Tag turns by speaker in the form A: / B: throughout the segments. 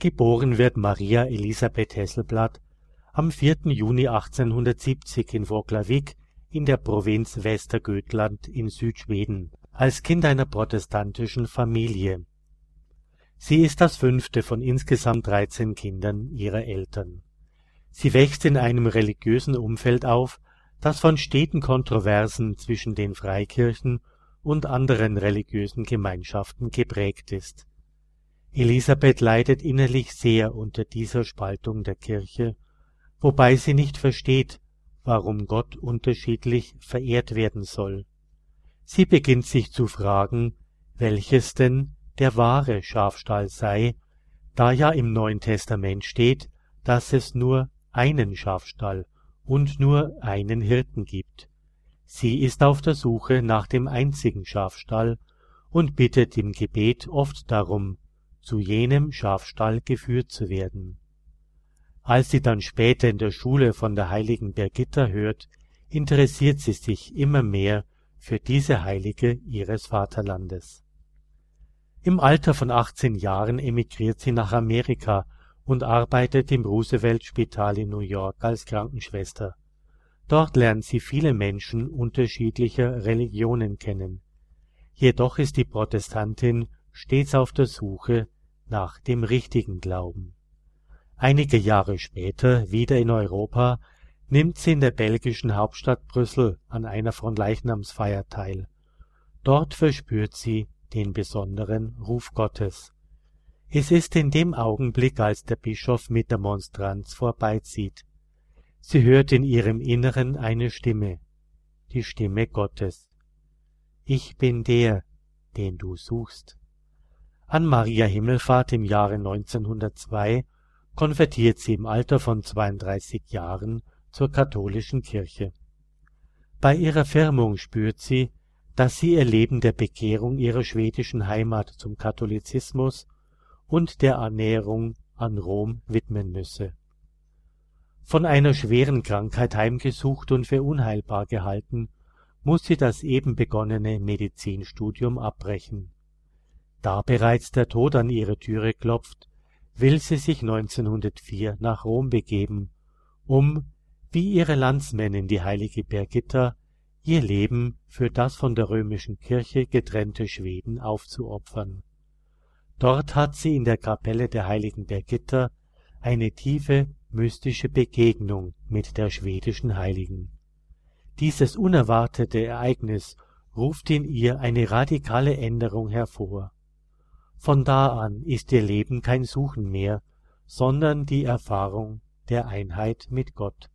A: Geboren wird Maria Elisabeth Hesselblad am 4. Juni 1870 in Våglavik in der Provinz Västergötland in Südschweden als Kind einer protestantischen Familie. Sie ist das 5. von insgesamt 13 Kindern ihrer Eltern. Sie wächst in einem religiösen Umfeld auf, das von steten Kontroversen zwischen den Freikirchen und anderen religiösen Gemeinschaften geprägt ist. Elisabeth leidet innerlich sehr unter dieser Spaltung der Kirche, wobei sie nicht versteht, warum Gott unterschiedlich verehrt werden soll. Sie beginnt sich zu fragen, welches denn der wahre Schafstall sei, da ja im Neuen Testament steht, dass es nur einen Schafstall und nur einen Hirten gibt. Sie ist auf der Suche nach dem einzigen Schafstall und bittet im Gebet oft darum, zu jenem Schafstall geführt zu werden. Als sie dann später in der Schule von der heiligen Birgitta hört, interessiert sie sich immer mehr für diese Heilige ihres Vaterlandes. Im Alter von 18 Jahren emigriert sie nach Amerika und arbeitet im Roosevelt-Spital in New York als Krankenschwester. Dort lernt sie viele Menschen unterschiedlicher Religionen kennen. Jedoch ist die Protestantin stets auf der Suche nach dem richtigen Glauben. Einige Jahre später, wieder in Europa, nimmt sie in der belgischen Hauptstadt Brüssel an einer Fronleichnamsfeier teil. Dort verspürt sie den besonderen Ruf Gottes. Es ist in dem Augenblick, als der Bischof mit der Monstranz vorbeizieht. Sie hört in ihrem Inneren eine Stimme, die Stimme Gottes. Ich bin der, den du suchst. An Maria Himmelfahrt im Jahre 1902 konvertiert sie im Alter von 32 Jahren zur katholischen Kirche. Bei ihrer Firmung spürt sie, dass sie ihr Leben der Bekehrung ihrer schwedischen Heimat zum Katholizismus und der Annäherung an Rom widmen müsse. Von einer schweren Krankheit heimgesucht und für unheilbar gehalten, muss sie das eben begonnene Medizinstudium abbrechen. Da bereits der Tod an ihre Türe klopft, will sie sich 1904 nach Rom begeben, um, wie ihre Landsmännin die heilige Birgitta, ihr Leben für das von der römischen Kirche getrennte Schweden aufzuopfern. Dort hat sie in der Kapelle der heiligen Birgitta eine tiefe, mystische Begegnung mit der schwedischen Heiligen. Dieses unerwartete Ereignis ruft in ihr eine radikale Änderung hervor. Von da an ist ihr Leben kein Suchen mehr, sondern die Erfahrung der Einheit mit Gott.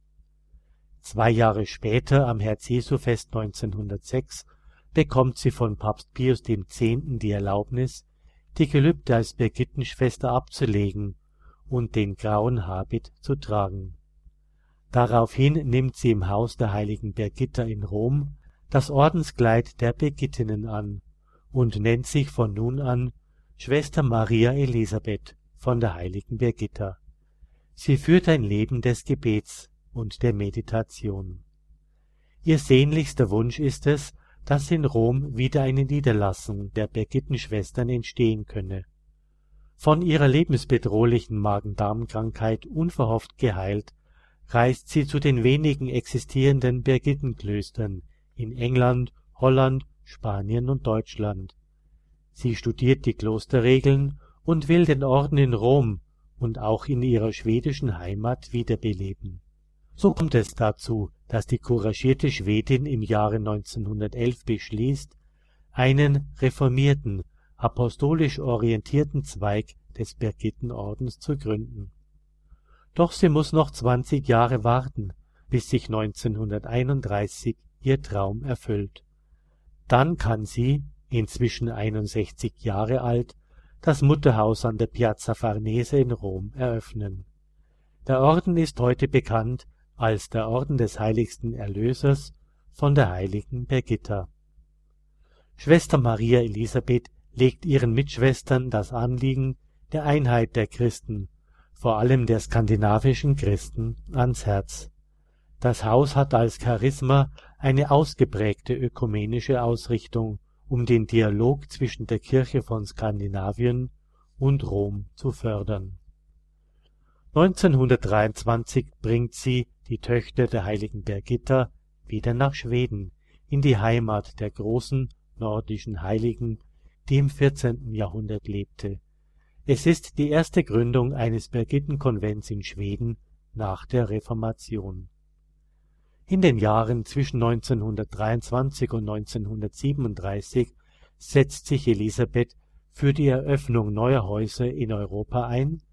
A: 2 Jahre später, am Herz-Jesu-Fest 1906, bekommt sie von Papst Pius X. die Erlaubnis, die Gelübde als Birgittenschwester abzulegen und den grauen Habit zu tragen. Daraufhin nimmt sie im Haus der heiligen Birgitta in Rom das Ordenskleid der Birgittinnen an und nennt sich von nun an Schwester Maria Elisabeth von der heiligen Birgitta. Sie führt ein Leben des Gebets und der Meditation. Ihr sehnlichster Wunsch ist es, dass in Rom wieder eine Niederlassung der Birgittenschwestern entstehen könne. Von ihrer lebensbedrohlichen Magen-Darm-Krankheit unverhofft geheilt, reist sie zu den wenigen existierenden Birgittenklöstern in England, Holland, Spanien und Deutschland. Sie studiert die Klosterregeln und will den Orden in Rom und auch in ihrer schwedischen Heimat wiederbeleben. So kommt es dazu, dass die couragierte Schwedin im Jahre 1911 beschließt, einen reformierten, apostolisch orientierten Zweig des Birgittenordens zu gründen. Doch sie muss noch 20 Jahre warten, bis sich 1931 ihr Traum erfüllt. Dann kann sie, inzwischen 61 Jahre alt, das Mutterhaus an der Piazza Farnese in Rom eröffnen. Der Orden ist heute bekannt als der Orden des Heiligsten Erlösers von der heiligen Birgitta. Schwester Maria Elisabeth legt ihren Mitschwestern das Anliegen der Einheit der Christen, vor allem der skandinavischen Christen, ans Herz. Das Haus hat als Charisma eine ausgeprägte ökumenische Ausrichtung, um den Dialog zwischen der Kirche von Skandinavien und Rom zu fördern. 1923 bringt sie die Töchter der heiligen Birgitta wieder nach Schweden, in die Heimat der großen nordischen Heiligen, die im 14. Jahrhundert lebte. Es ist die erste Gründung eines Birgittenkonvents in Schweden nach der Reformation. In den Jahren zwischen 1923 und 1937 setzt sich Elisabeth für die Eröffnung neuer Häuser in Europa ein,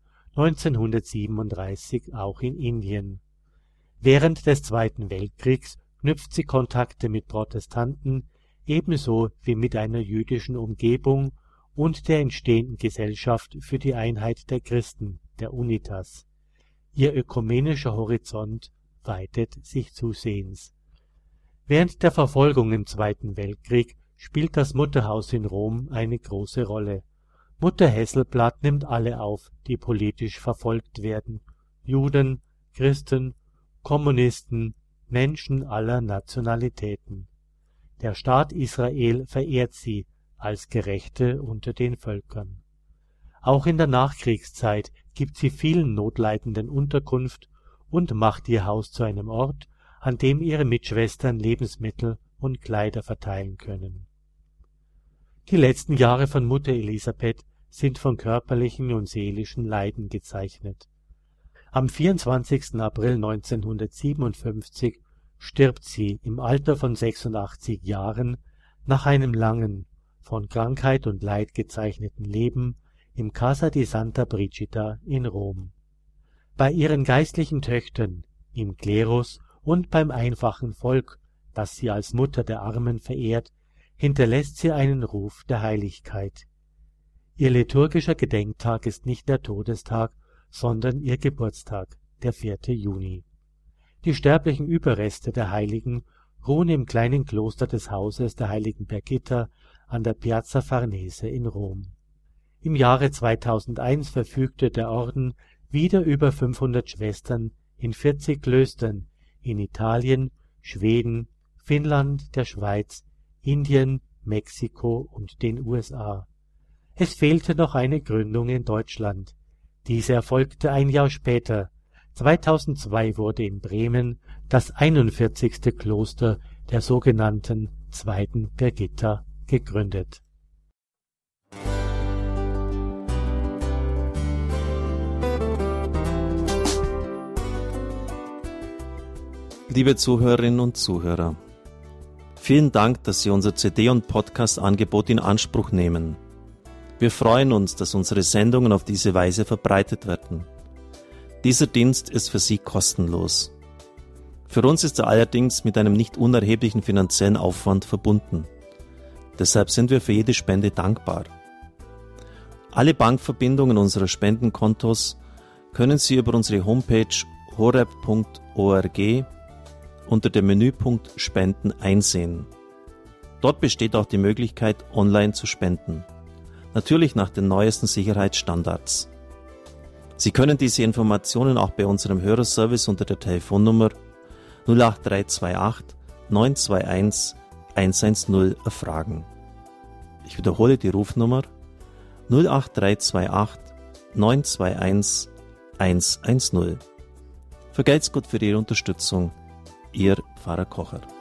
A: 1937 auch in Indien. Während des Zweiten Weltkriegs knüpft sie Kontakte mit Protestanten, ebenso wie mit einer jüdischen Umgebung und der entstehenden Gesellschaft für die Einheit der Christen, der Unitas. Ihr ökumenischer Horizont weitet sich zusehends. Während der Verfolgung im Zweiten Weltkrieg spielt das Mutterhaus in Rom eine große Rolle. Mutter Hesselblatt nimmt alle auf, die politisch verfolgt werden: Juden, Christen, Kommunisten, Menschen aller Nationalitäten. Der Staat Israel verehrt sie als Gerechte unter den Völkern. Auch in der Nachkriegszeit gibt sie vielen Notleidenden Unterkunft und macht ihr Haus zu einem Ort, an dem ihre Mitschwestern Lebensmittel und Kleider verteilen können. Die letzten Jahre von Mutter Elisabeth sind von körperlichen und seelischen Leiden gezeichnet. Am 24. April 1957 stirbt sie im Alter von 86 Jahren nach einem langen, von Krankheit und Leid gezeichneten Leben im Casa di Santa Brigida in Rom. Bei ihren geistlichen Töchtern, im Klerus und beim einfachen Volk, das sie als Mutter der Armen verehrt, hinterlässt sie einen Ruf der Heiligkeit. Ihr liturgischer Gedenktag ist nicht der Todestag, sondern ihr Geburtstag, der 4. Juni. Die sterblichen Überreste der Heiligen ruhen im kleinen Kloster des Hauses der heiligen Birgitta an der Piazza Farnese in Rom. Im Jahre 2001 verfügte der Orden wieder über 500 Schwestern in 40 Klöstern in Italien, Schweden, Finnland, der Schweiz, Indien, Mexiko und den USA. Es fehlte noch eine Gründung in Deutschland. Diese erfolgte ein Jahr später. 2002 wurde in Bremen das 41. Kloster der sogenannten Zweiten Birgitta gegründet.
B: Liebe Zuhörerinnen und Zuhörer, vielen Dank, dass Sie unser CD- und Podcast-Angebot in Anspruch nehmen. Wir freuen uns, dass unsere Sendungen auf diese Weise verbreitet werden. Dieser Dienst ist für Sie kostenlos. Für uns ist er allerdings mit einem nicht unerheblichen finanziellen Aufwand verbunden. Deshalb sind wir für jede Spende dankbar. Alle Bankverbindungen unserer Spendenkontos können Sie über unsere Homepage horeb.org unter dem Menüpunkt Spenden einsehen. Dort besteht auch die Möglichkeit, online zu spenden. Natürlich nach den neuesten Sicherheitsstandards. Sie können diese Informationen auch bei unserem Hörerservice unter der Telefonnummer 08328 921 110 erfragen. Ich wiederhole die Rufnummer 08328 921 110. Vergelt's Gott für Ihre Unterstützung. Ihr Pfarrer Kocher.